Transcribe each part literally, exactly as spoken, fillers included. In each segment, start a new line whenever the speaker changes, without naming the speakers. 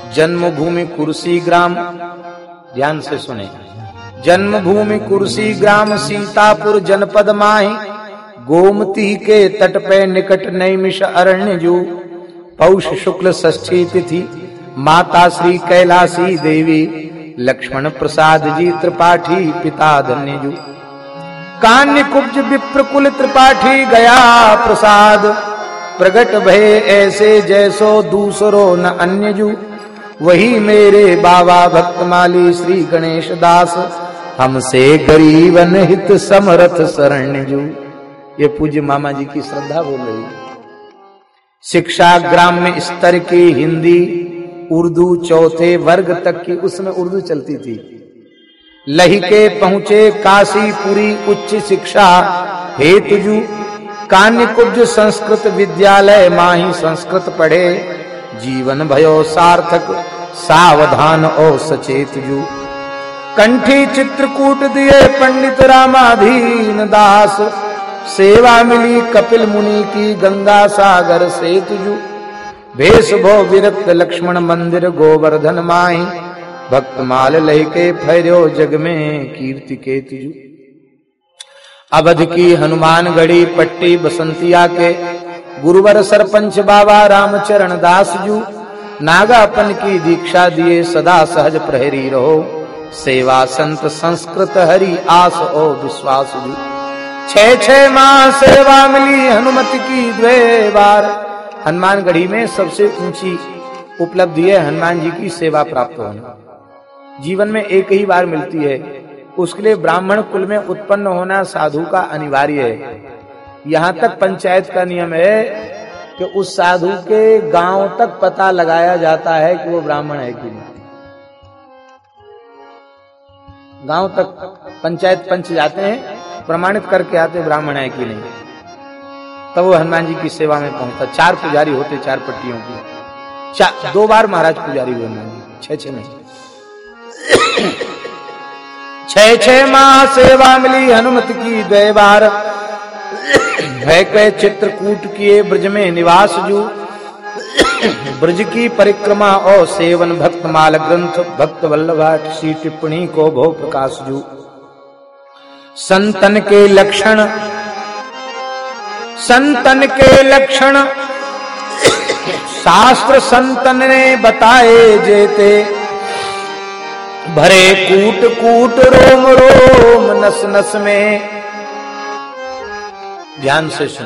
जन्मभूमि कुर्सी ग्राम, ध्यान से सुने, जन्मभूमि कुर्सी ग्राम सीतापुर जनपद माही, गोमती के तट पे निकट नैमिष अरण्य जू, पौष शुक्ल षष्ठी तिथि, माता श्री कैलासी देवी, लक्ष्मण प्रसाद जी त्रिपाठी पिता धन्य जू, कान्य कुब्ज विप्रकुल त्रिपाठी गया प्रसाद, प्रगट भय ऐसे जैसो दूसरो न अन्य जू, वही मेरे बाबा भक्तमाली श्री गणेश दास, हमसे गरीबन हित समरथ शरण्य जू। ये पूज्य मामा जी की श्रद्धा बोल रही है। शिक्षा ग्राम्य स्तर की हिंदी उर्दू चौथे वर्ग तक की उसमें उर्दू चलती थी। लहिके पहुंचे काशीपुरी उच्च शिक्षा हेतुजू, कान्य कुब्ज संस्कृत विद्यालय माही संस्कृत पढ़े, जीवन भयो सार्थक सावधान और सचेत जू, कंठी चित्रकूट दिए पंडित रामाधीन दास, सेवा मिली कपिल मुनि की गंगा सागर सेतुजू, भेष भो विरक्त लक्ष्मण मंदिर गोवर्धन माही, भक्तमाल लहिके फैर्यो जग में कीर्ति केतुजू, अवध की हनुमानगढ़ी पट्टी बसंतिया के गुरुवर सरपंच बाबा रामचरण दास जू, नागापन की दीक्षा दिए सदा सहज प्रहरी रहो, सेवा संत संस्कृत हरि आस ओ विश्वास जू, छह छह माह सेवा मिली हनुमत की द्वे बार, हनुमानगढ़ी में सबसे ऊंची उपलब्धि है हनुमान जी की सेवा प्राप्त होना, जीवन में एक ही बार मिलती है, उसके लिए ब्राह्मण कुल में उत्पन्न होना साधु का अनिवार्य है। यहाँ तक पंचायत का नियम है कि उस साधु के गांव तक पता लगाया जाता है कि वो ब्राह्मण है कि नहीं। गांव तक पंचायत पंच जाते हैं, प्रमाणित करके आते ब्राह्मण है कि नहीं, तब वो हनुमान जी की सेवा में पहुंचता। चार पुजारी होते, चार पट्टियों की, चार दो बार महाराज पुजारी हुए हनुमान जी, छह छह नहीं छह छह माह सेवा मिली हनुमत की द्वे बार, भय के चित्रकूट किए ब्रज में निवास जू, ब्रज की परिक्रमा और सेवन भक्तमाल ग्रंथ भक्त वल्लभा सी टिप्पणी को भो प्रकाश जू, संतन के लक्षण संतन के लक्षण शास्त्र संतन ने बताए जेते, भरे कूट कूट रोम रोम नस नस में, ध्यान से सुन,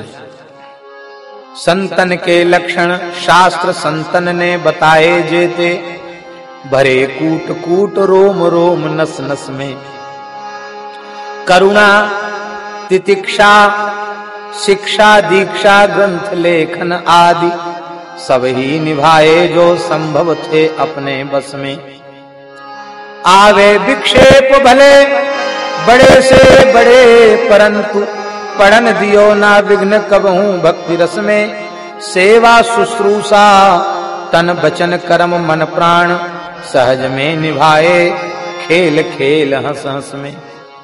संतन के लक्षण शास्त्र संतन ने बताए जेते, भरे कूट कूट रोम रोम नस नस में, करुणा तितिक्षा शिक्षा दीक्षा ग्रंथ लेखन आदि सब ही निभाए जो संभव थे अपने बस में, आवे विक्षेप भले बड़े से बड़े परंतु पढ़न दियो ना विघ्न कबहू भक्ति रस में, सेवा शुश्रूषा तन बचन कर्म मन प्राण सहज में निभाए खेल खेल हंस हंस में,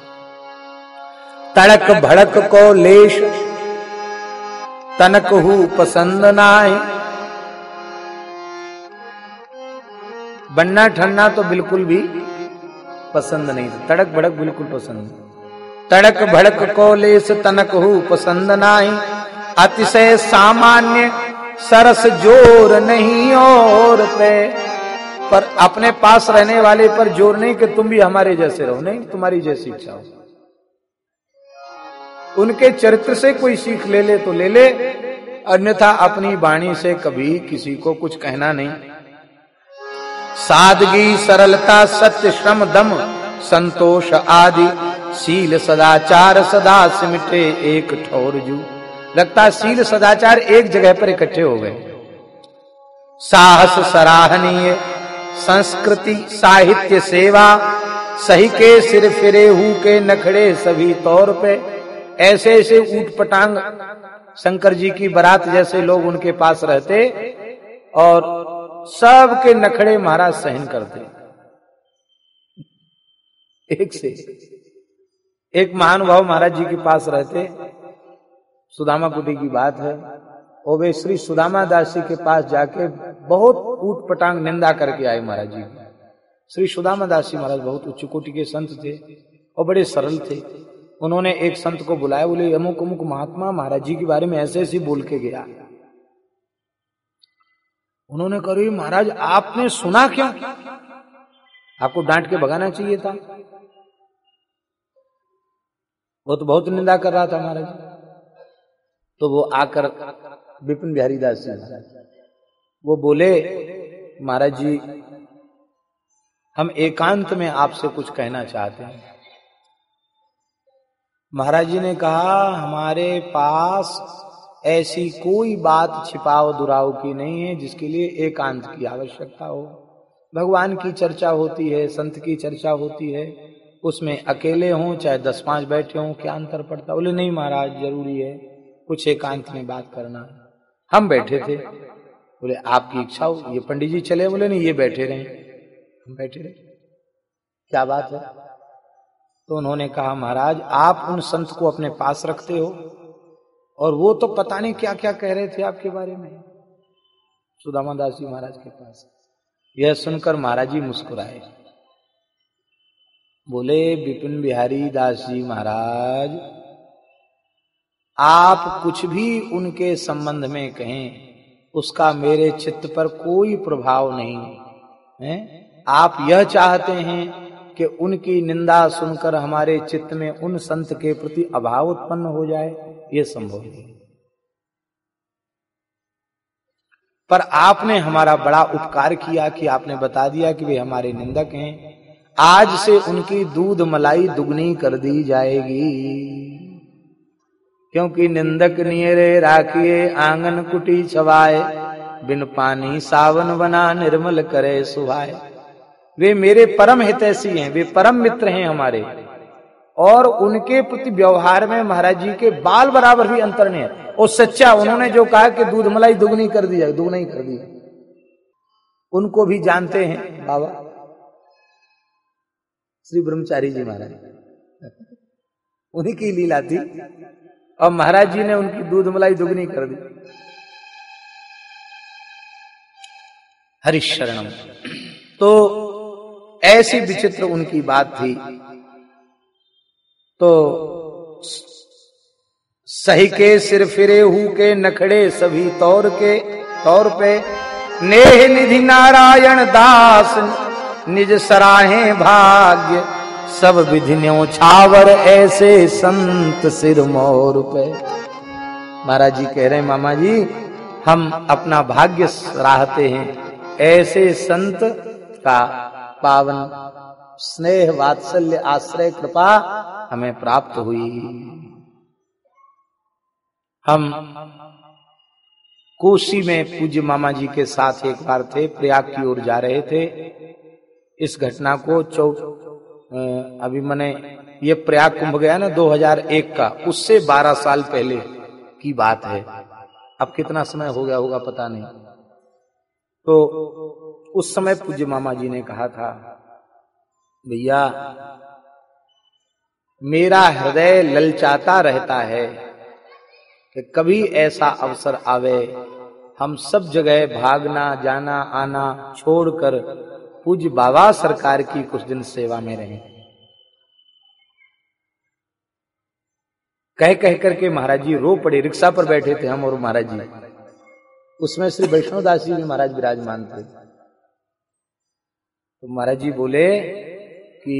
तड़क भड़क को लेश तनक हु पसंद नाय, बनना ठन्ना तो बिल्कुल भी पसंद नहीं था, तड़क भड़क बिल्कुल पसंद, तड़क भड़क को लेस तनक हु पसंद नाई, अतिशय सामान्य सरस जोर नहीं और पे, पर अपने पास रहने वाले पर जोर नहीं कि तुम भी हमारे जैसे रहो, नहीं तुम्हारी जैसी इच्छा हो। उनके चरित्र से कोई सीख ले ले तो ले ले, अन्यथा अपनी वाणी से कभी किसी को कुछ कहना नहीं। सादगी सरलता सत्य श्रम दम संतोष आदि शील सदाचार सदा सिमटे एक ठौर जू, लगता शील सदाचार एक जगह पर इकट्ठे हो गए। साहस सराहनीय संस्कृति साहित्य सेवा सही के सिर फिरे हु के नखड़े सभी तौर पे, ऐसे ऐसे ऊट पटांग शंकर जी की बारात जैसे लोग उनके पास रहते और सबके नखड़े महाराज सहन करते। एक से एक महानुभाव महाराज जी के पास रहते, सुदामा कुटी की बात है, और वे श्री सुदामा दास जी के पास जाके बहुत ऊट पटांग निंदा करके आए महाराज जी। श्री सुदामा दास जी महाराज बहुत उच्च कोटि के संत थे और बड़े सरल थे। उन्होंने एक संत को बुलाया, बोले अमुक अमुक महात्मा महाराज जी के बारे में ऐसे ऐसे बोल के गया। उन्होंने कहा महाराज आपने सुना क्यों, आपको डांट के भगाना चाहिए था। वो तो बहुत निंदा कर रहा था महाराज। तो वो आकर विपिन बिहारी दास जी वो बोले महाराज जी हम एकांत में आपसे कुछ कहना चाहते हैं। महाराज जी ने कहा हमारे पास ऐसी कोई बात छिपाव दुराव की नहीं है जिसके लिए एकांत की आवश्यकता हो। भगवान की चर्चा होती है, संत की चर्चा होती है, उसमें अकेले हों चाहे दस पांच बैठे हों, क्या अंतर पड़ता। बोले नहीं महाराज जरूरी है कुछ एकांत में बात करना। हम बैठे थे, बोले आपकी इच्छा हो। ये पंडित जी चले, बोले नहीं ये बैठे रहे। हम बैठे रहे, क्या बात है। तो उन्होंने कहा महाराज आप उन संत को अपने पास रखते हो और वो तो पता नहीं क्या क्या कह रहे थे आपके बारे में, सुदामा दास जी महाराज के पास। यह सुनकर महाराज जी मुस्कुराए, बोले विपिन बिहारी दास जी महाराज आप कुछ भी उनके संबंध में कहें उसका मेरे चित्त पर कोई प्रभाव नहीं है। आप यह चाहते हैं कि उनकी निंदा सुनकर हमारे चित्त में उन संत के प्रति अभाव उत्पन्न हो जाए, यह संभव नहीं। पर आपने हमारा बड़ा उपकार किया कि आपने बता दिया कि वे हमारे निंदक हैं। आज से उनकी दूध मलाई दुगनी कर दी जाएगी, क्योंकि निंदक नियरे राखिए आंगन कुटी छवाए, बिन पानी सावन बना निर्मल करे सुहाए। वे मेरे परम हितैषी हैं, वे परम मित्र हैं हमारे, और उनके प्रति व्यवहार में महाराज जी के बाल बराबर भी अंतर नहीं है। और सच्चा उन्होंने जो कहा कि दूध मलाई दुगनी कर दी जाए, दुगना ही कर दी, उनको भी जानते हैं बाबा श्री ब्रह्मचारी जी महाराज, उन्हीं की लीला थी और महाराज जी ने उनकी दूध मलाई दुगनी कर दी। हरिशरणम। तो ऐसी विचित्र उनकी बात थी। तो सही के सिर फिरे हु के नखड़े सभी तौर के तौर पे, नेह निधि नारायण दास निज सराहे भाग्य, सब विधिन्यों छावर ऐसे संत सिर मोर पे। महाराज जी कह रहे हैं मामा जी हम अपना भाग्य सराहते हैं, ऐसे संत का पावन स्नेह वात्सल्य आश्रय कृपा हमें प्राप्त हुई। हम कोसी में पूज्य मामा जी के साथ एक बार थे, प्रयाग की ओर जा रहे थे। इस घटना को चौ अभी मैंने ये प्रयाग कुंभ गया ना दो हज़ार एक का, उससे बारह साल पहले की बात है। अब कितना समय हो गया होगा पता नहीं। तो उस समय पूज्य मामा जी ने कहा था भैया मेरा हृदय ललचाता रहता है कि कभी ऐसा अवसर आवे हम सब जगह भागना जाना आना छोड़कर पूज्य बाबा सरकार की कुछ दिन सेवा में रहें। कह कह करके महाराज जी रो पड़े। रिक्शा पर बैठे थे हम और महाराज जी, उसमें श्री वैष्णव दास जी भी महाराज विराजमान थे। तो महाराज जी बोले कि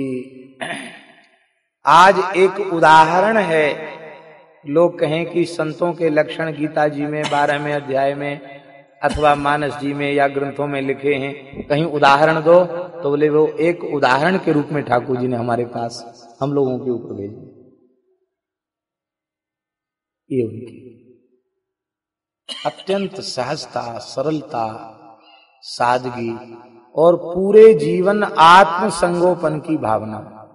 आज एक उदाहरण है, लोग कहें कि संतों के लक्षण गीता जी में बारहवें अध्याय में अथवा मानस जी में या ग्रंथों में लिखे हैं, कहीं उदाहरण दो। तो बोले वो एक उदाहरण के रूप में ठाकुर जी ने हमारे पास हम लोगों के ऊपर भेजे। ये उनकी अत्यंत सहजता, सरलता, सादगी और पूरे जीवन आत्म संगोपन की भावना।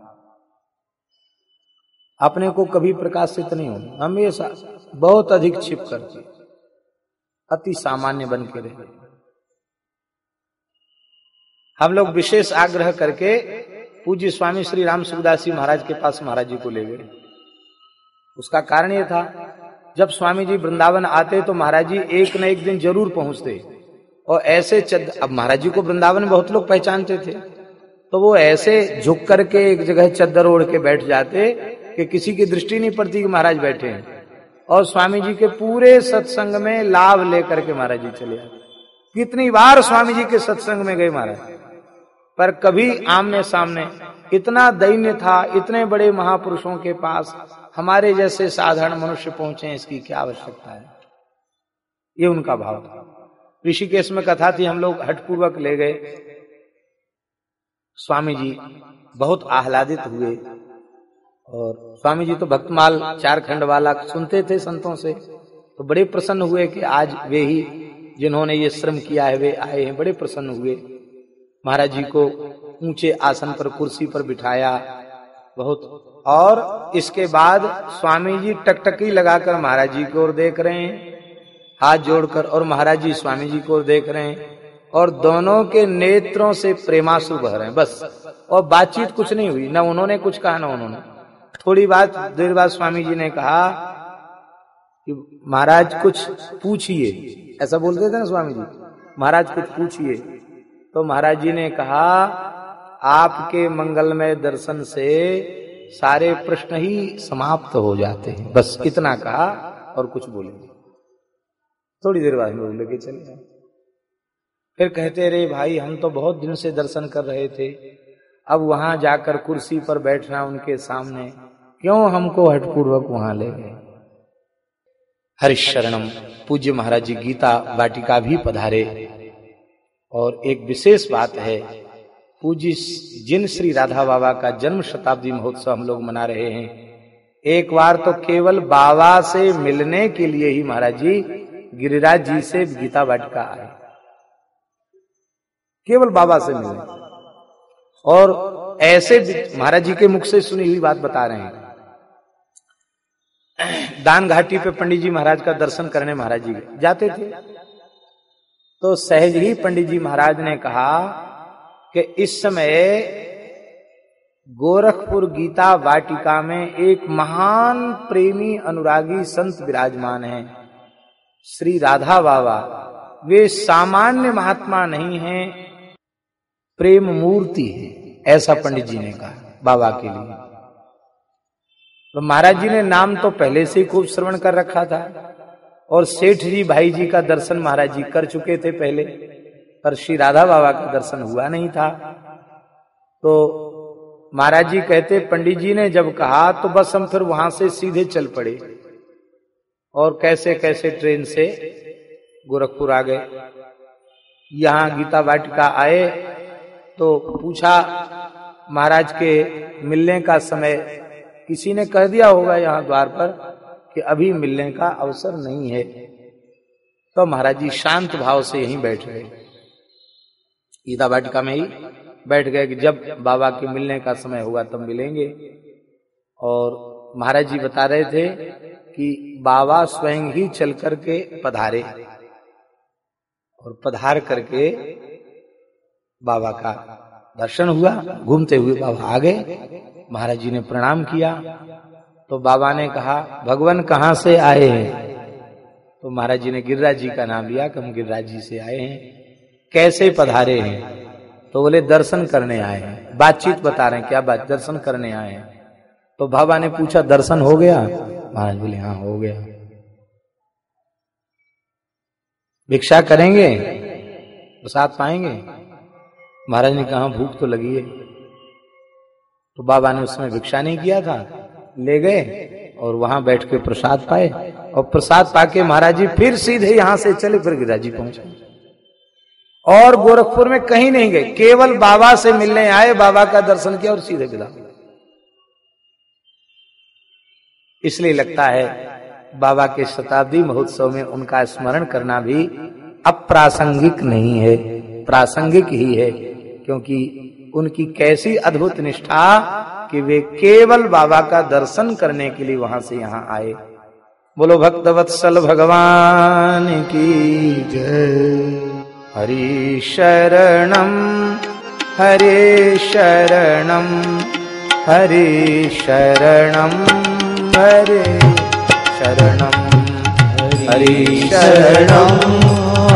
अपने को कभी प्रकाशित नहीं होना, हमेशा बहुत अधिक छिप करके अति सामान्य बन के रहे। हम लोग विशेष आग्रह करके पूज्य स्वामी श्री राम सुखदास जी महाराज के पास महाराज जी को ले गए। उसका कारण यह था, जब स्वामी जी वृंदावन आते तो महाराज जी एक न एक दिन जरूर पहुंचते और ऐसे चद अब महाराज जी को वृंदावन में बहुत लोग पहचानते थे, तो वो ऐसे झुक करके एक जगह चद्दर ओढ़ के बैठ जाते कि किसी की दृष्टि नहीं पड़ती कि महाराज बैठे हैं, और स्वामी जी के पूरे सत्संग में लाभ लेकर के महाराज जी चले आते। कितनी बार स्वामी जी के सत्संग में गए महाराज, पर कभी आमने सामने। इतना दैन्य था, इतने बड़े महापुरुषों के पास हमारे जैसे साधारण मनुष्य पहुंचे, इसकी क्या आवश्यकता है, ये उनका भाव था। ऋषिकेश में कथा थी, हम लोग हठपूर्वक ले गए, स्वामी जी बहुत आह्लादित हुए, और स्वामी जी तो भक्तमाल चार खंड वाला सुनते थे संतों से, तो बड़े प्रसन्न हुए कि आज वे ही जिन्होंने ये श्रम किया है वे आए हैं। बड़े प्रसन्न हुए, महाराज जी को ऊंचे आसन पर कुर्सी पर बिठाया बहुत, और इसके बाद स्वामी जी टकटकी लगाकर महाराज जी की ओर देख रहे हैं हाथ जोड़कर, और महाराज जी स्वामी जी को देख रहे हैं, और दोनों के नेत्रों से प्रेमाश्रु बह रहे हैं बस, और बातचीत कुछ नहीं हुई, न उन्होंने कुछ कहा न उन्होंने। थोड़ी बात देर बाद स्वामी जी ने कहा कि महाराज कुछ पूछिए, ऐसा बोलते थे ना स्वामी जी, महाराज कुछ पूछिए। तो महाराज जी ने कहा आपके मंगलमय दर्शन से सारे प्रश्न ही समाप्त हो जाते हैं, बस इतना कहा और कुछ बोले। थोड़ी देर बाद में लेके चले गए। फिर कहते रे भाई हम तो बहुत दिन से दर्शन कर रहे थे, अब वहां जाकर कुर्सी पर बैठना उनके सामने, क्यों हमको हठपूर्वक वहां ले गए। हरिशरणम पूज्य महाराज जी गीता वाटिका भी पधारे, और एक विशेष बात है, पूज्य जिन श्री राधा बाबा का जन्म शताब्दी महोत्सव हम लोग मना रहे हैं, एक बार तो केवल बाबा से मिलने के लिए ही महाराज जी गिरिराज जी से गीता वाटिका आए, केवल बाबा से मिले, और ऐसे महाराज जी के मुख से सुनी हुई बात बता रहे हैं। दान घाटी पे पंडित जी महाराज का दर्शन करने महाराज जी जाते थे, तो सहज ही पंडित जी महाराज ने कहा कि इस समय गोरखपुर गीता वाटिका में एक महान प्रेमी अनुरागी संत विराजमान हैं, श्री राधा बाबा। वे सामान्य महात्मा नहीं हैं, प्रेम मूर्ति है, ऐसा पंडित जी ने कहा बाबा के लिए। तो महाराज जी ने नाम तो पहले से ही खूब श्रवण कर रखा था, और सेठ जी भाई जी का दर्शन महाराज जी कर चुके थे पहले, पर श्री राधा बाबा का दर्शन हुआ नहीं था। तो महाराज जी कहते पंडित जी ने जब कहा तो बस हम फिर वहां से सीधे चल पड़े, और कैसे कैसे ट्रेन से गोरखपुर आ गए। यहाँ गीता वाटिका आए तो पूछा महाराज के मिलने का समय, किसी ने कह दिया होगा यहाँ द्वार पर कि अभी मिलने का अवसर नहीं है। तो महाराज जी शांत भाव से यहीं बैठ गए, गीता वाटिका में ही बैठ गए कि जब बाबा के मिलने का समय होगा तब मिलेंगे। और महाराज जी बता रहे थे कि बाबा स्वयं ही चल करके पधारे, और पधार करके बाबा का दर्शन हुआ। घूमते हुए बाबा आ गए, महाराज जी ने प्रणाम किया। तो बाबा ने कहा भगवान कहाँ से आए हैं? तो महाराज जी ने गिरिराज जी का नाम लिया कि हम गिरिराज जी से आए हैं। कैसे पधारे हैं? तो बोले दर्शन करने आए हैं। बातचीत बता रहे हैं, क्या बात? दर्शन करने आए हैं। तो बाबा ने पूछा दर्शन हो गया? महाराज बोले हाँ हो गया। भिक्षा करेंगे? प्रसाद पाएंगे? महाराज ने कहा भूख तो लगी है। तो बाबा ने उसमें भिक्षा नहीं किया था, ले गए और वहां बैठ के प्रसाद पाए, और प्रसाद पाके महाराज जी फिर सीधे यहां से चले, फिर गिरिराज जी पहुंचे, और गोरखपुर में कहीं नहीं गए, केवल बाबा से मिलने आए, बाबा का दर्शन किया और सीधे विदा। इसलिए लगता है बाबा के शताब्दी महोत्सव में उनका स्मरण करना भी अप्रासंगिक नहीं है, प्रासंगिक ही है, क्योंकि उनकी कैसी अद्भुत निष्ठा कि वे केवल बाबा का दर्शन करने के लिए वहां से यहां आए। बोलो भक्तवत्सल भगवान की जय। हरि शरणम हरे शरणम हरे शरणम हरे शरणम हरि शरणम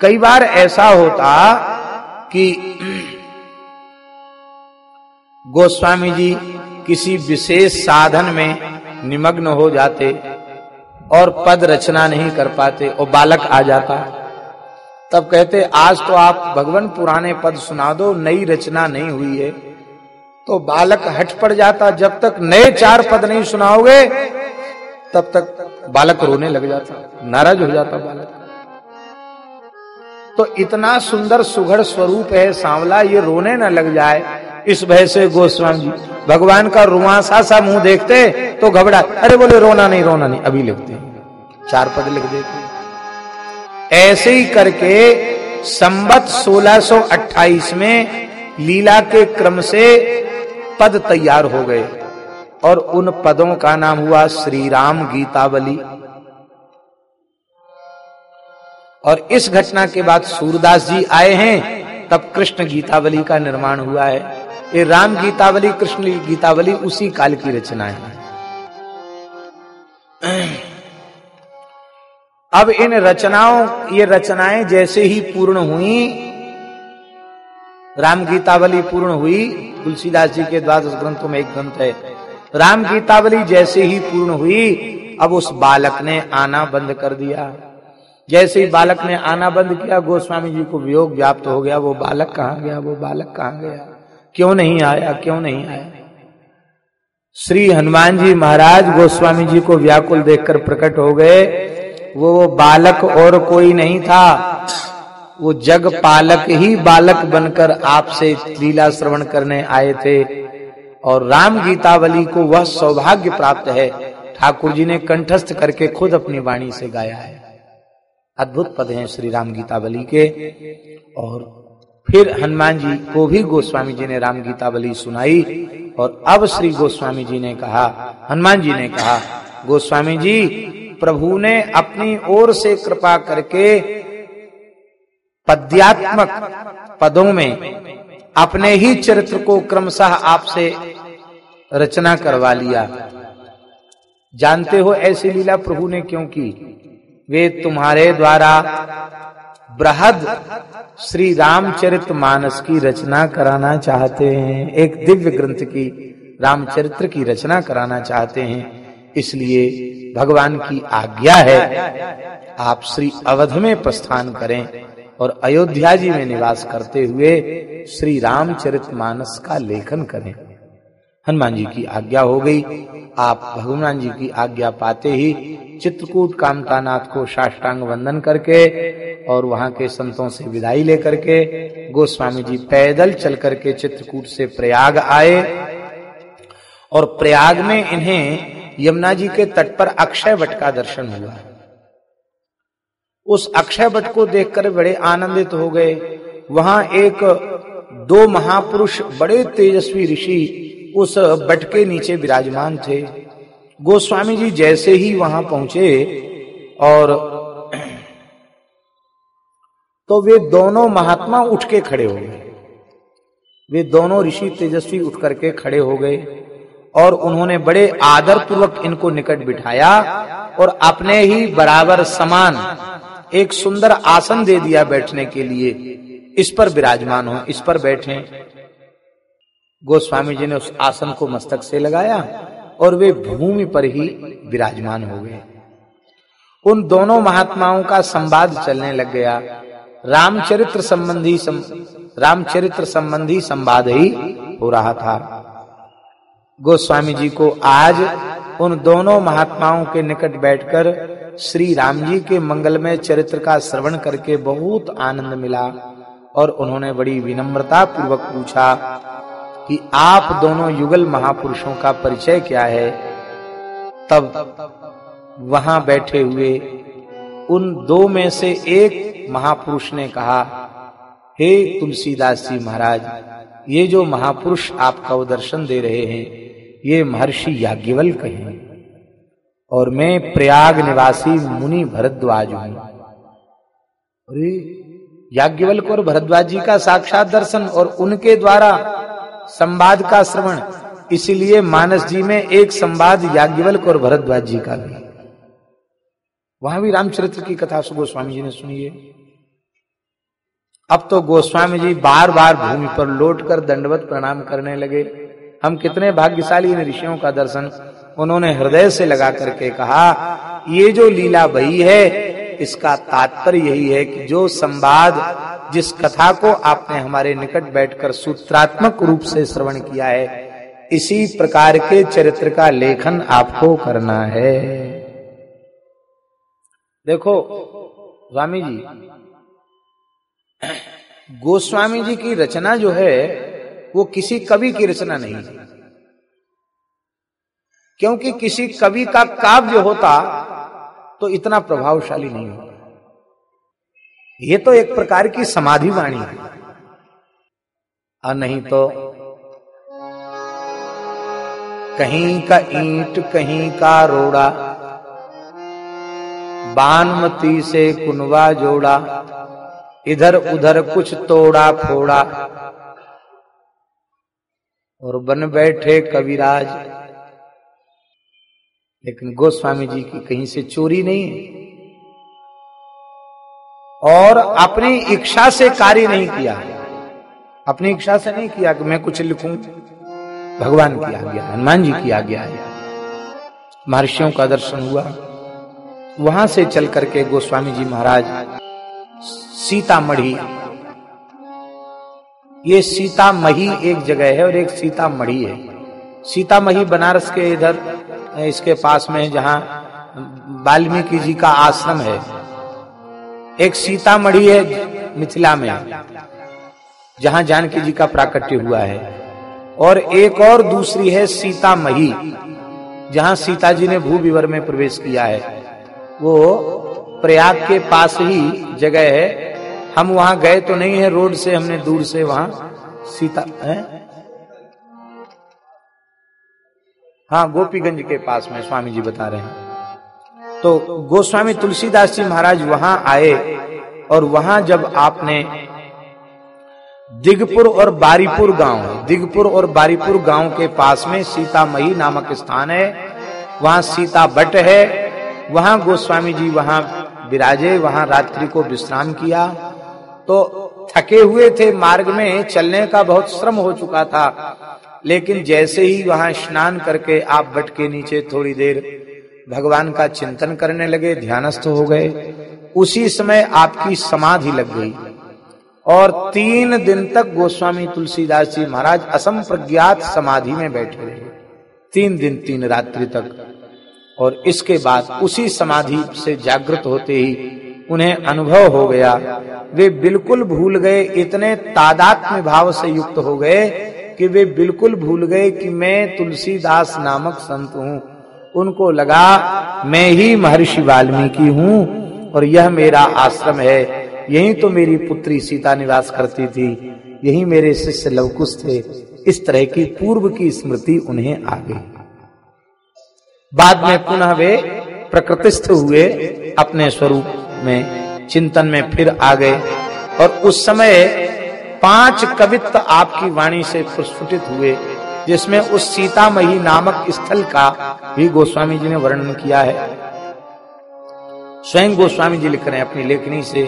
कई बार ऐसा होता कि गोस्वामी जी किसी विशेष साधन में निमग्न हो जाते और पद रचना नहीं कर पाते और बालक आ जाता, तब कहते आज तो आप भगवान पुराने पद सुना दो, नई रचना नहीं हुई है। तो बालक हट पड़ जाता, जब तक नए चार पद नहीं सुनाओगे तब तक बालक रोने लग जाता, नाराज हो जाता बालक। तो इतना सुंदर सुघड़ स्वरूप है सांवला, ये रोने न लग जाए, इस भय से गोस्वामी जी भगवान का रुआंसा सा मुंह देखते तो घबरा, अरे बोले रोना नहीं रोना नहीं, अभी लिखते चार पद लिख देते। ऐसे ही करके संवत सोलह सौ अट्ठाईस में लीला के क्रम से पद तैयार हो गए और उन पदों का नाम हुआ श्री राम गीतावली। और इस घटना के बाद सूरदास जी आए हैं, तब कृष्ण गीतावली का निर्माण हुआ है। ये राम गीतावली कृष्ण गीतावली उसी काल की रचना है। अब इन रचनाओं ये रचनाएं जैसे ही पूर्ण हुई, राम गीतावली पूर्ण हुई, तुलसीदास जी के द्वादश ग्रंथों में एक ग्रंथ है, राम गीतावली जैसे ही पूर्ण हुई, अब उस बालक ने आना बंद कर दिया। जैसे ही बालक ने आना बंद किया, गोस्वामी जी को वियोग व्याप्त हो गया, वो बालक कहां गया, वो बालक कहां गया, क्यों नहीं आया, क्यों नहीं आया। श्री हनुमान जी महाराज गोस्वामी जी को व्याकुल देखकर प्रकट हो गए। वो वो बालक और कोई नहीं था, वो जग पालक ही बालक बनकर आपसे लीला श्रवण करने आए थे। और राम गीतावली को वह सौभाग्य प्राप्त है, ठाकुर जी ने कंठस्थ करके खुद अपनी वाणी से गाया है। अद्भुत पद हैं श्री राम गीतावली के। और फिर हनुमान जी को भी गोस्वामी जी ने राम गीतावली सुनाई। और अब श्री गोस्वामी जी ने कहा, हनुमान जी ने कहा, गोस्वामी जी प्रभु ने अपनी ओर से कृपा करके पद्यात्मक पदों में अपने ही चरित्र को क्रमशः आपसे रचना करवा लिया। जानते हो ऐसी लीला प्रभु ने क्यों की? वे तुम्हारे द्वारा बृहद श्री रामचरित मानस की रचना कराना चाहते हैं, एक दिव्य ग्रंथ की रामचरित्र की रचना कराना चाहते हैं। इसलिए भगवान की आज्ञा है आप श्री अवध में प्रस्थान करें और अयोध्या जी में निवास करते हुए श्री रामचरित मानस का लेखन करें। हनुमान जी की आज्ञा हो गई। आप भगवान जी की आज्ञा पाते ही चित्रकूट कामतानाथ को साष्टांग वंदन करके और वहां के संतों से विदाई लेकर के गोस्वामी जी पैदल चल करके चित्रकूट से प्रयाग आए। और प्रयाग में इन्हें यमुना जी के तट पर अक्षय वट का दर्शन हुआ। उस अक्षय वट को देखकर बड़े आनंदित हो गए। वहां एक दो महापुरुष बड़े तेजस्वी ऋषि उस वट के नीचे विराजमान थे। गोस्वामी जी जैसे ही वहां पहुंचे और तो वे दोनों महात्मा उठ के खड़े हो गए। वे दोनों ऋषि तेजस्वी उठ करके खड़े हो गए और उन्होंने बड़े आदर पूर्वक इनको निकट बिठाया और अपने ही बराबर समान एक सुंदर आसन दे दिया बैठने के लिए। इस पर विराजमान हो, इस पर बैठें। गोस्वामी जी ने उस आसन को मस्तक से लगाया और वे भूमि पर ही विराजमान हो गए। उन दोनों महात्माओं का संवाद चलने लग गया। रामचरित्र संबंधी सम, रामचरित्र संबंधी संवाद ही हो रहा था। गोस्वामी जी को आज उन दोनों महात्माओं के निकट बैठकर श्री राम जी के मंगलमय चरित्र का श्रवण करके बहुत आनंद मिला। और उन्होंने बड़ी विनम्रता पूर्वक पूछा कि आप दोनों युगल महापुरुषों का परिचय क्या है। तब वहां बैठे हुए उन दो में से एक महापुरुष ने कहा, हे तुलसीदास जी महाराज, ये जो महापुरुष आपका दर्शन दे रहे हैं ये महर्षि याज्ञवल्क्य हैं और मैं प्रयाग निवासी मुनि भरद्वाज हूं। अरे याज्ञवल्क्य और भरद्वाज जी का साक्षात दर्शन और उनके द्वारा संवाद का श्रवण, इसीलिए मानस जी में एक संवाद याज्ञवल्क्य और भरद्वाज जी का भी। वहां भी रामचरित्र की कथा गोस्वामी जी ने सुनी है। अब तो गोस्वामी जी बार बार भूमि पर लौटकर दंडवत प्रणाम करने लगे। हम कितने भाग्यशाली इन ऋषियों का दर्शन। उन्होंने हृदय से लगा करके कहा, ये जो लीला भई है इसका तात्पर्य यही है कि जो संवाद, जिस कथा को आपने हमारे निकट बैठकर सूत्रात्मक रूप से श्रवण किया है, इसी प्रकार के चरित्र का लेखन आपको करना है। देखो स्वामी जी, गोस्वामी जी की रचना जो है वो किसी कवि की रचना नहीं है, क्योंकि किसी कवि का काव्य होता तो इतना प्रभावशाली नहीं होता। ये तो एक प्रकार की समाधि वाणी है, और नहीं तो कहीं का ईंट कहीं का रोड़ा, बानमती से कुनवा जोड़ा, इधर उधर कुछ तोड़ा फोड़ा, और बन बैठे कविराज। लेकिन गोस्वामी जी की कहीं से चोरी नहीं है, और अपनी इच्छा से कार्य नहीं किया। अपनी इच्छा से नहीं किया कि मैं कुछ लिखूं, भगवान की आज्ञा, हनुमान जी की आज्ञा है। महर्षियों का दर्शन हुआ, वहां से चल करके गोस्वामी जी महाराज सीतामढ़ी, ये सीतामढ़ी एक जगह है और एक सीतामढ़ी है। सीतामढ़ी बनारस के इधर इसके पास में जहां वाल्मीकि जी का आश्रम है। एक सीतामढ़ी है मिथिला में, जहां जानकी जी का प्राकट्य हुआ है, और एक और दूसरी है सीतामढ़ी, जहां सीता जी ने भू विवर में प्रवेश किया है। वो प्रयाग के पास ही जगह है। हम वहां गए तो नहीं है, रोड से हमने दूर से वहां सीता है, हाँ गोपीगंज के पास में स्वामी जी बता रहे हैं। तो गोस्वामी तुलसीदास जी महाराज वहां आए, और वहां जब आपने दिगपुर और बारीपुर गांव, दिगपुर और बारीपुर गांव के पास में सीतामढ़ी नामक स्थान है, वहां सीता बट है। वहां गोस्वामी जी वहां विराजे, वहां रात्रि को विश्राम किया। तो थके हुए थे, मार्ग में चलने का बहुत श्रम हो चुका था, लेकिन जैसे ही वहां स्नान करके आप बट के नीचे थोड़ी देर भगवान का चिंतन करने लगे, ध्यानस्थ हो गए, उसी समय आपकी समाधि लग गई। और तीन दिन तक गोस्वामी तुलसीदास जी महाराज असम प्रज्ञात समाधि में बैठे रहे, तीन दिन तीन रात्रि तक। और इसके बाद उसी समाधि से जागृत होते ही उन्हें अनुभव हो गया, वे बिल्कुल भूल गए, इतने तादात्म्य भाव से युक्त हो गए कि वे बिल्कुल भूल गए कि मैं तुलसीदास नामक संत हूं। उनको लगा मैं ही महर्षि वाल्मीकि हूं और यह मेरा आश्रम है, यही तो मेरी पुत्री सीता निवास करती थी, यही मेरे शिष्य लवकुश थे। इस तरह की पूर्व की स्मृति उन्हें आ गई। बाद में पुनः वे प्रकृतिस्थ हुए, अपने स्वरूप में चिंतन में फिर आ गए, और उस समय पांच कवित्व आपकी वाणी से प्रस्फुटित हुए, जिसमें उस सीतामढ़ी नामक स्थल का भी गोस्वामी जी ने वर्णन किया है। स्वयं गोस्वामी जी लिख रहे हैं अपनी लेखनी से,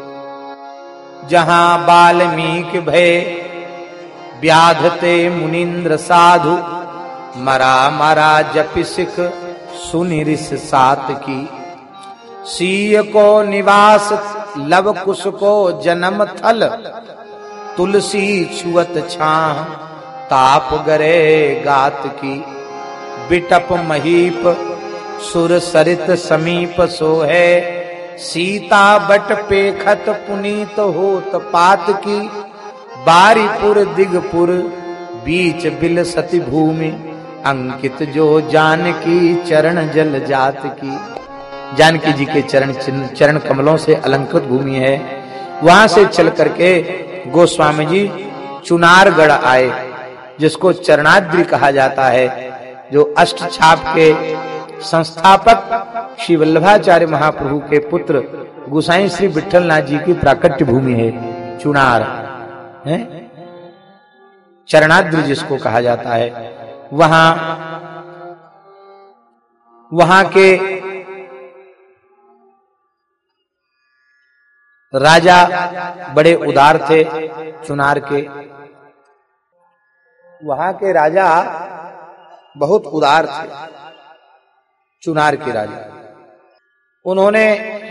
जहां वाल्मीकि भय व्याधते मुनीन्द्र साधु, मरा मरा जपि सिख सुनि ऋष सात की, सीय को निवास लव कुश को जन्म थल, तुलसी छुअत छाह ताप गरे गात की, बिटप महीप सुर सरित समीप सो है, सीता बट पेखत पुनीत होत पात की, बारीपुर दिगपुर बीच बिल सती भूमि, अंकित जो जानकी चरण जल जात की। जानकी जी के चरण चरण कमलों से अलंकृत भूमि है। वहां से चल करके गोस्वामी जी चुनारगढ़ आए, जिसको चरणाद्रि कहा जाता है, जो अष्ट छाप के संस्थापक श्री वल्लभाचार्य महाप्रभु के पुत्र गोसाई श्री विठलनाथ जी की प्राकट्य भूमि है चुनार है, चरणाद्रि जिसको कहा जाता है। वहां वहां के राजा बड़े उदार थे चुनार के। वहां के राजा बहुत उदार थे, चुनार के राजा। उन्होंने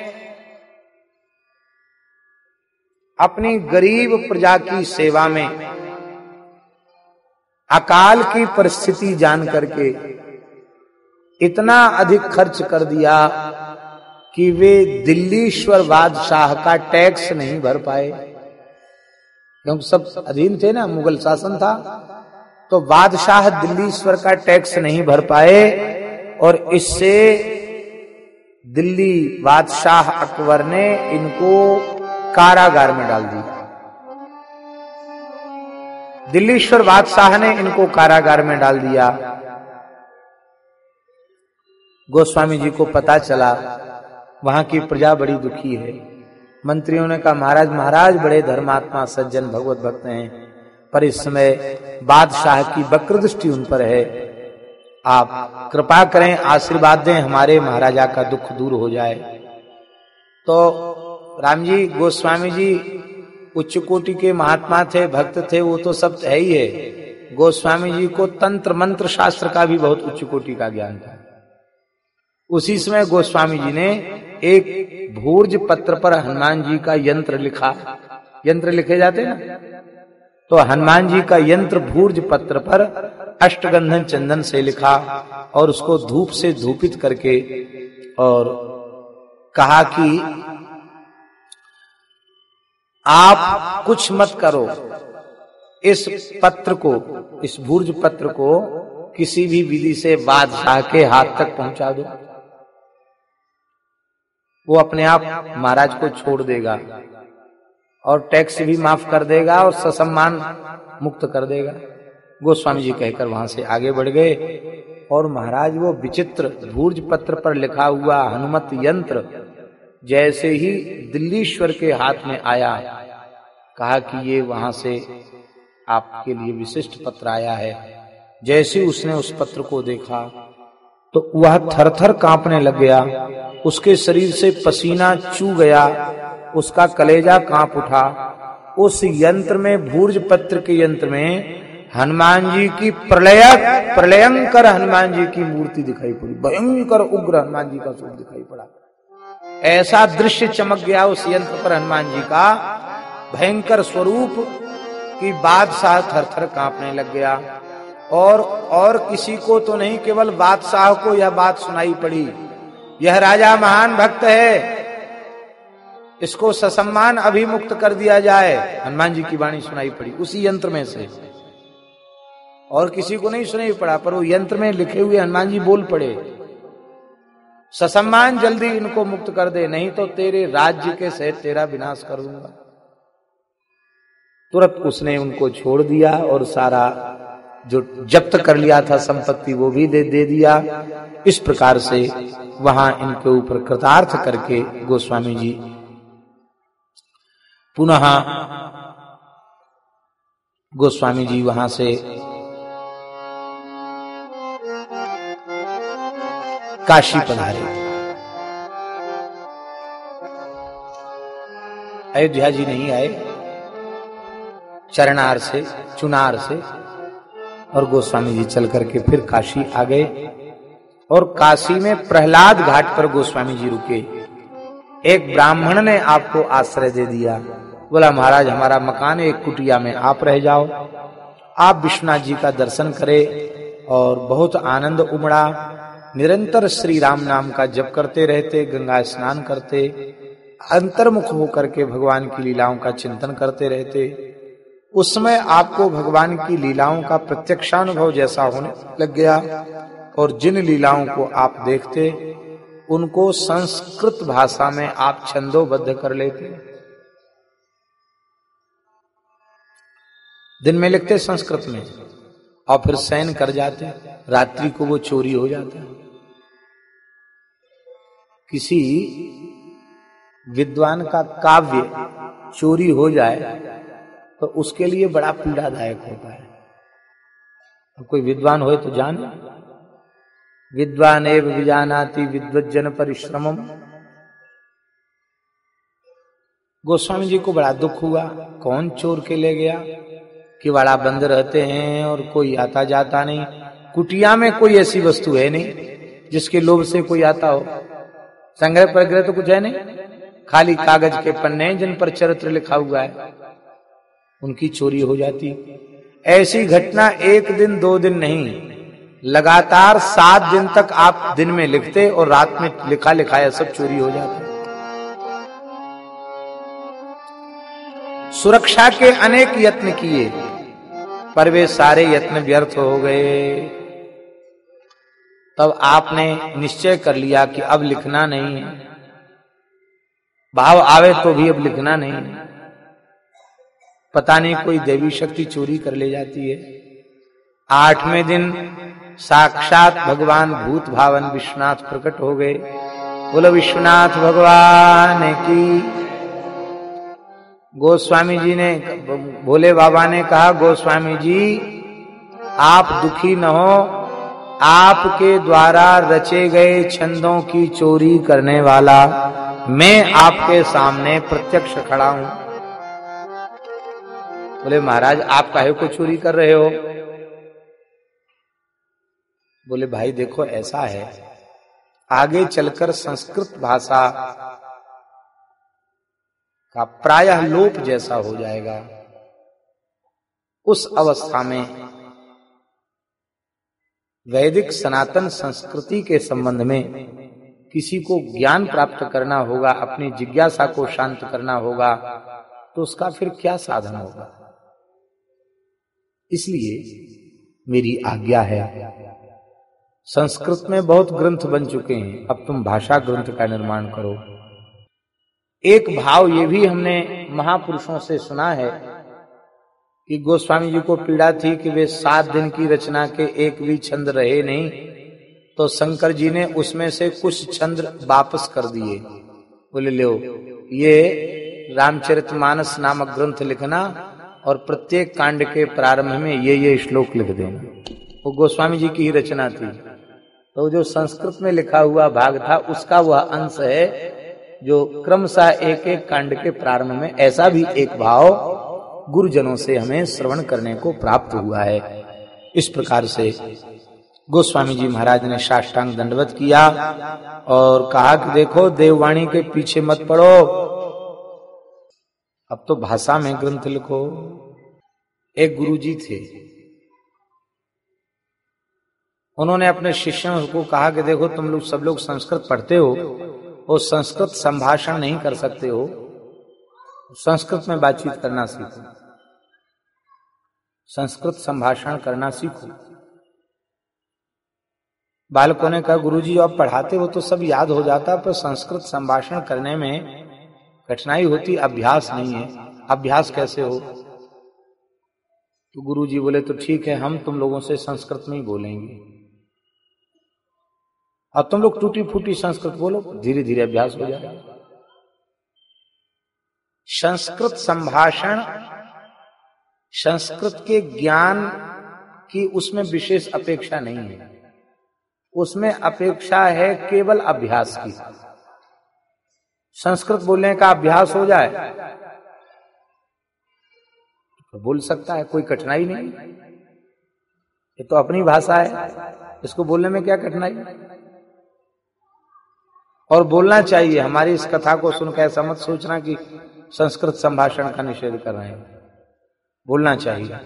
अपनी गरीब प्रजा की सेवा में अकाल की परिस्थिति जान करके इतना अधिक खर्च कर दिया कि वे दिल्लीश्वर बादशाह का टैक्स नहीं भर पाए, क्योंकि सब अधीन थे ना, मुगल शासन था। तो बादशाह दिल्लीश्वर का टैक्स नहीं भर पाए और इससे दिल्ली बादशाह अकबर ने इनको कारागार में डाल दिया। दिल्लीश्वर बादशाह ने इनको कारागार में डाल दिया। गोस्वामी जी को पता चला, वहां की प्रजा बड़ी दुखी है। मंत्रियों ने कहा, महाराज महाराज बड़े धर्मात्मा सज्जन भगवत भक्त हैं, पर इस समय बादशाह की वक्र दृष्टि उन पर है, आप कृपा करें, आशीर्वाद दें, हमारे महाराजा का दुख दूर हो जाए। तो राम जी गोस्वामी जी उच्च कोटि के महात्मा थे, भक्त थे, वो तो सब है ही है। गोस्वामी जी को तंत्र मंत्र शास्त्र का भी बहुत उच्च कोटि का ज्ञान था। उसी समय गोस्वामी जी ने एक भूर्ज पत्र पर हनुमान जी का यंत्र लिखा। यंत्र लिखे जाते ना, तो हनुमान जी का यंत्र भूर्ज पत्र पर अष्टगंधन चंदन से लिखा और उसको धूप से धूपित करके और कहा कि आप कुछ मत करो, इस पत्र को, इस भूर्ज पत्र को किसी भी विधि से बादशाह के हाथ तक पहुंचा दो, वो अपने आप महाराज को छोड़ देगा और टैक्स भी माफ कर देगा और ससम्मान मुक्त कर देगा। गोस्वामी जी कहकर वहां से आगे बढ़ गए और महाराज वो विचित्र भूर्ज पत्र पर लिखा हुआ हनुमत यंत्र जैसे ही दिल्लीश्वर के हाथ में आया, कहा कि ये वहां से आपके लिए विशिष्ट पत्र आया है। जैसे उसने उस पत्र को देखा तो वह थरथर कांपने लग गया, उसके शरीर से पसीना चू गया, उसका कलेजा कांप उठा। उस यंत्र में, भूर्ज पत्र के यंत्र में हनुमान जी की प्रलय प्रलयंकर हनुमान जी की मूर्ति दिखाई पड़ी, भयंकर उग्र हनुमान जी का स्वरूप दिखाई पड़ा। ऐसा दृश्य चमक गया उस यंत्र पर हनुमान जी का भयंकर स्वरूप कि बादशाह थरथर कांपने लग गया। और और किसी को तो नहीं, केवल बादशाह को यह बात सुनाई पड़ी, यह राजा महान भक्त है, इसको ससम्मान अभी मुक्त कर दिया जाए। हनुमान जी की वाणी सुनाई पड़ी उसी यंत्र में से, और किसी को नहीं सुनाई पड़ा, पर वो यंत्र में लिखे हुए हनुमान जी बोल पड़े, ससम्मान जल्दी इनको मुक्त कर दे, नहीं तो तेरे राज्य के सहित तेरा विनाश कर दूंगा। तुरंत उसने उनको छोड़ दिया और सारा जो जब्त कर लिया था संपत्ति वो भी दे दे दिया। इस प्रकार से वहां इनके ऊपर कृतार्थ करके गोस्वामी जी पुनः गोस्वामी जी वहां से काशी पधारे। अयोध्या जी नहीं आए, चरनार से, चुनार से, और गोस्वामी जी चल करके फिर काशी आ गए। और काशी में प्रहलाद घाट पर गोस्वामी जी रुके। एक ब्राह्मण ने आपको आश्रय दे दिया, बोला महाराज हमारा मकान एक कुटिया में आप रह जाओ, आप विश्वनाथ जी का दर्शन करें। और बहुत आनंद उमड़ा, निरंतर श्री राम नाम का जप करते रहते, गंगा स्नान करते, अंतर्मुख होकर के भगवान की लीलाओं का चिंतन करते रहते। उस समय आपको भगवान की लीलाओं का प्रत्यक्षानुभव जैसा होने लग गया, और जिन लीलाओं को आप देखते उनको संस्कृत भाषा में आप छंदोबद्ध कर लेते। दिन में लिखते संस्कृत में और फिर शयन कर जाते, रात्रि को वो चोरी हो जाता। किसी विद्वान का काव्य चोरी हो जाए तो उसके लिए बड़ा पीड़ादायक होता है। कोई विद्वान हो तो जान, विद्वान एव विजानाति विद्वज्जन परिश्रमम। गोस्वामी जी को बड़ा दुख हुआ, कौन चोर के ले गया? किवाड़ा बंद रहते हैं और कोई आता जाता नहीं, कुटिया में कोई ऐसी वस्तु है नहीं जिसके लोभ से कोई आता हो। संग्रह परग्रह तो कुछ है नहीं, खाली कागज के पन्ने जिन पर चरित्र लिखा हुआ है, उनकी चोरी हो जाती। ऐसी घटना एक दिन दो दिन नहीं, लगातार सात दिन तक आप दिन में लिखते और रात में लिखा लिखाया सब चोरी हो जाता। सुरक्षा के अनेक यत्न किए पर वे सारे यत्न व्यर्थ हो गए। तब आपने निश्चय कर लिया कि अब लिखना नहीं है, भाव आवे तो भी अब लिखना नहीं है। पता नहीं कोई देवी शक्ति चोरी कर ले जाती है। आठवें दिन साक्षात भगवान भूत भावन विश्वनाथ प्रकट हो गए। बोलो विश्वनाथ भगवान की। गोस्वामी जी ने, भोले बाबा ने कहा, गोस्वामी जी आप दुखी न हो, आपके द्वारा रचे गए छंदों की चोरी करने वाला मैं आपके सामने प्रत्यक्ष खड़ा हूं। बोले महाराज आप काहे को चोरी कर रहे हो? बोले भाई देखो ऐसा है, आगे चलकर संस्कृत भाषा का प्रायः लोप जैसा हो जाएगा। उस अवस्था में वैदिक सनातन संस्कृति के संबंध में किसी को ज्ञान प्राप्त करना होगा, अपनी जिज्ञासा को शांत करना होगा, तो उसका फिर क्या साधन होगा? इसलिए मेरी आज्ञा है, संस्कृत में बहुत ग्रंथ बन चुके हैं, अब तुम भाषा ग्रंथ का निर्माण करो। एक भाव ये भी हमने महापुरुषों से सुना है कि गोस्वामी जी को पीड़ा थी कि वे सात दिन की रचना के एक भी छंद रहे नहीं, तो शंकर जी ने उसमें से कुछ छंद वापस कर दिए। बोले लो ये रामचरितमानस नामक ग्रंथ लिखना और प्रत्येक कांड के प्रारंभ में ये ये श्लोक लिख देना। वो गोस्वामी जी की ही रचना थी, तो जो संस्कृत में लिखा हुआ भाग था उसका वह अंश है जो क्रमशः एक एक कांड के प्रारंभ में, ऐसा भी एक भाव गुरुजनों से हमें श्रवण करने को प्राप्त हुआ है। इस प्रकार से गोस्वामी जी महाराज ने साष्टांग दंडवत किया और कहा कि देखो देववाणी के पीछे मत पड़ो, अब तो भाषा में ग्रंथ लिखो। एक गुरुजी थे, उन्होंने अपने शिष्यों को कहा कि देखो तुम लोग सब लोग संस्कृत पढ़ते हो और संस्कृत संभाषण नहीं कर सकते हो, संस्कृत में बातचीत करना सीखो, संस्कृत संभाषण करना सीखो। बालकों ने कहा गुरुजी आप पढ़ाते हो तो सब याद हो जाता, पर संस्कृत संभाषण करने में कठिनाई होती, अभ्यास नहीं है, अभ्यास कैसे हो? तो गुरुजी बोले तो ठीक है, हम तुम लोगों से संस्कृत में ही बोलेंगे, अब तुम लोग टूटी फूटी संस्कृत बोलो, धीरे धीरे अभ्यास हो जाएगा। संस्कृत संभाषण, संस्कृत के ज्ञान की उसमें विशेष अपेक्षा नहीं है, उसमें अपेक्षा है केवल अभ्यास की। संस्कृत बोलने का अभ्यास हो जाए तो बोल सकता है, कोई कठिनाई नहीं, ये तो अपनी भाषा है, इसको बोलने में क्या कठिनाई? और बोलना चाहिए। हमारी इस कथा को सुनकर ऐसा मत सोचना कि संस्कृत संभाषण का निषेध कर रहे हैं, बोलना चाहिए।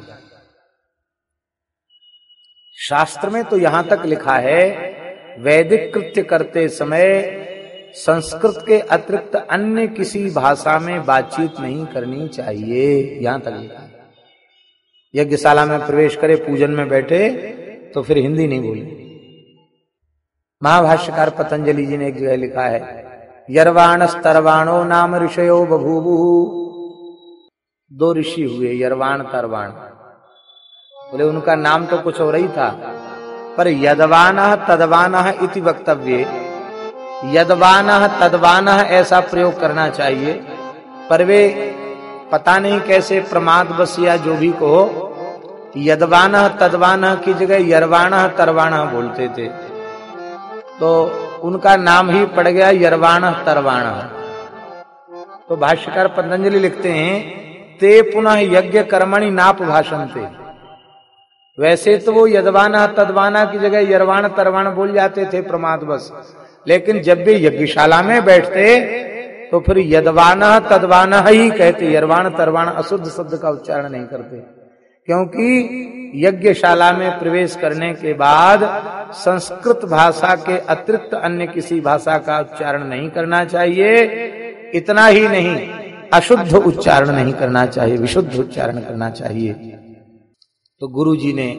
शास्त्र में तो यहां तक लिखा है वैदिक कृत्य करते समय संस्कृत के अतिरिक्त अन्य किसी भाषा में बातचीत नहीं करनी चाहिए, यहां तक लिखा है। यज्ञशाला में प्रवेश करे, पूजन में बैठे तो फिर हिंदी नहीं बोले। महाभाष्यकार पतंजलि जी ने एक जगह लिखा है यर्वाणस्तर्वाणो नाम ऋषयो बभूवु। दो ऋषि हुए यर्वाण तरवाण, बोले उनका नाम तो कुछ और ही था, पर यदवानः तदवानः इति वक्तव्ये, यदवानः तदवानः ऐसा प्रयोग करना चाहिए, पर वे पता नहीं कैसे प्रमाद बस या जो भी कहो यदवानः तदवानः की जगह यर्वाणः तरवाणः बोलते थे, तो उनका नाम ही पड़ गया यर्वाणः तरवाणः। तो भाष्यकार पतंजलि लिखते हैं ते पुनः यज्ञ कर्मणि नाप भाषन्ते। वैसे तो वो यदवाना तदवाना की जगह यरवाण तरवाण बोल जाते थे प्रमादवश, लेकिन जब भी यज्ञशाला में बैठते तो फिर यदवाना तदवाना ही कहते, यरवाण तरवाण अशुद्ध शब्द का उच्चारण नहीं करते। क्योंकि यज्ञशाला में प्रवेश करने के बाद संस्कृत भाषा के अतिरिक्त अन्य किसी भाषा का उच्चारण नहीं करना चाहिए। इतना ही नहीं, अशुद्ध उच्चारण नहीं करना चाहिए, विशुद्ध उच्चारण करना चाहिए। तो गुरु जी ने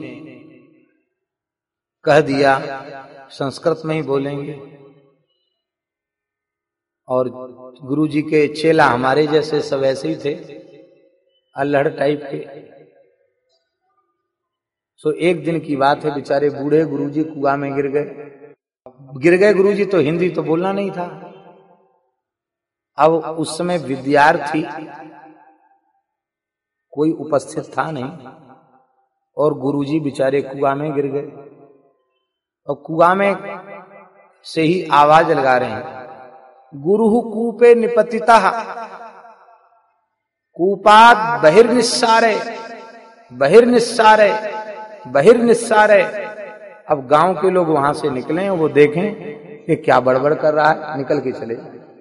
कह दिया संस्कृत में ही बोलेंगे। और गुरु जी के चेला हमारे जैसे सब ऐसे ही थे, अल्हड़ टाइप के। सो एक दिन की बात है, बेचारे बूढ़े गुरुजी कुआं में गिर गए। गिर गए गुरुजी तो हिंदी तो बोलना नहीं था। अब उस समय विद्यार्थी कोई उपस्थित था नहीं और गुरुजी बेचारे कुआं में गिर गए। और कुआं में से ही आवाज लगा रहे हैं, गुरुहु कूपे निपतिता कूपात बहिर्निस्सारे बहिर्निस्सारे बहिर्निस्सारे। अब गांव के लोग वहां से निकले, वो देखें कि क्या बड़बड़ कर रहा है, निकल के चले।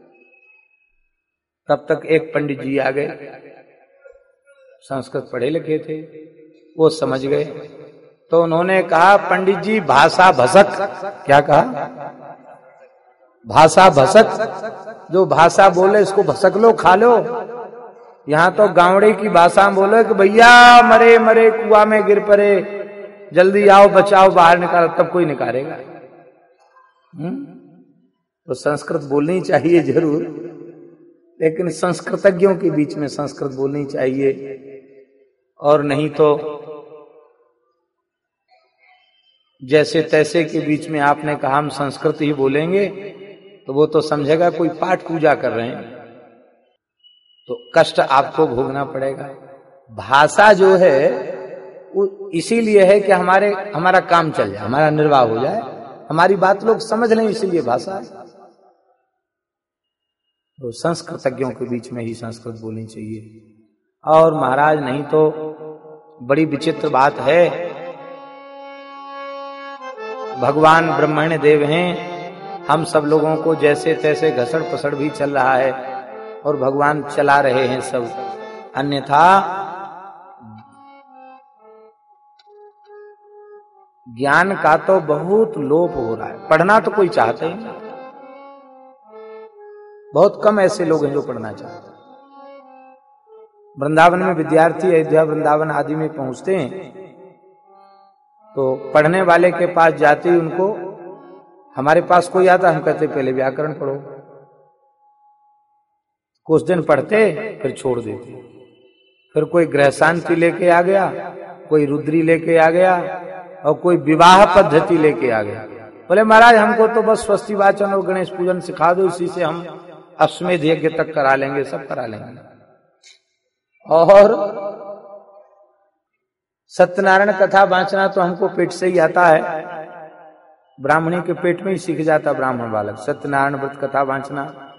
तब तक एक पंडित जी आ गए, संस्कृत पढ़े लिखे थे, वो समझ गए। तो उन्होंने कहा पंडित जी भाषा भसक। क्या कहा? भाषा भसक। जो भाषा बोले इसको भसक लो, खा लो। यहां तो गावड़े की भाषा में बोले कि भैया मरे मरे कुआं में गिर पड़े, जल्दी आओ बचाओ, बाहर निकालो, तब कोई निकालेगा। तो संस्कृत बोलनी चाहिए जरूर, लेकिन संस्कृतज्ञों के बीच में संस्कृत बोलनी चाहिए। और नहीं तो जैसे तैसे के बीच में आपने कहा हम संस्कृत ही बोलेंगे, तो वो तो समझेगा कोई पाठ पूजा कर रहे हैं, तो कष्ट आपको भोगना पड़ेगा। भाषा जो है वो इसीलिए है कि हमारे हमारा काम चल जाए, हमारा निर्वाह हो जाए, हमारी बात लोग समझ लें, इसीलिए भाषा है। तो संस्कृतज्ञों के बीच में ही संस्कृत बोलनी चाहिए। और महाराज नहीं तो बड़ी विचित्र बात है, भगवान ब्रह्मण्य देव हैं, हम सब लोगों को जैसे तैसे घसड़ पसड़ भी चल रहा है और भगवान चला रहे हैं सब। अन्यथा ज्ञान का तो बहुत लोप हो रहा है, पढ़ना तो कोई चाहते ही नहीं। बहुत कम ऐसे लोग हैं जो पढ़ना चाहते हैं। वृंदावन में विद्यार्थी अयोध्या वृंदावन आदि में पहुंचते हैं तो पढ़ने वाले के पास जाते ही उनको, हमारे पास कोई आता, हम कहते पहले व्याकरण पढ़ो। कुछ दिन पढ़ते फिर छोड़ देते। फिर कोई ग्रह शांति लेके आ गया, कोई रुद्री लेके आ गया, और कोई विवाह पद्धति लेके आ गया। बोले महाराज हमको तो बस स्वस्ति वाचन और गणेश पूजन सिखा दो, इसी से हम अश्वमेध यज्ञ तक करा लेंगे, सब करा लेंगे। और सत्यनारायण कथा वाचना तो हमको पेट से ही आता है, ब्राह्मणी के पेट में ही सीख जाता ब्राह्मण बालक। सत्यनारायण व्रत कथा वाचना